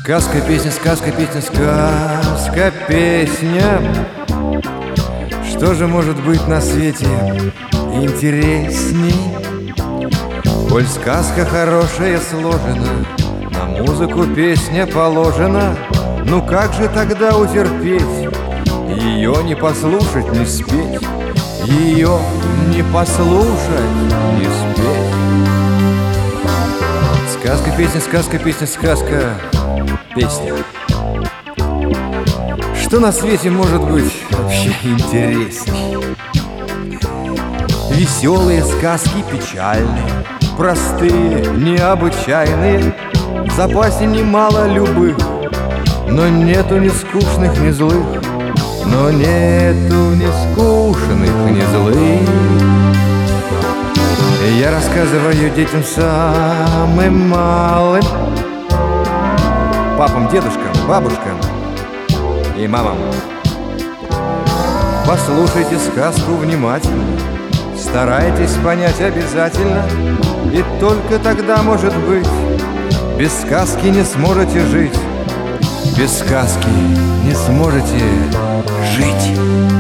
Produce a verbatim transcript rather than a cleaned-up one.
Сказка, песня, сказка, песня, сказка, песня. Что же может быть на свете интересней? Коль сказка хорошая сложена, на музыку песня положена, ну как же тогда утерпеть, ее не послушать, не спеть, ее не послушать, не спеть? Сказка, песня, сказка, песня, сказка, песня. Что на свете может быть вообще интересней? Веселые сказки печальные, простые, необычайные, в запасе немало любых, но нету ни скучных, ни злых, но нету ни скучных, ни злых. Я рассказываю детям самым малым, папам, дедушкам, бабушкам и мамам. Послушайте сказку внимательно, старайтесь понять обязательно, и только тогда, может быть, без сказки не сможете жить, без сказки не сможете жить.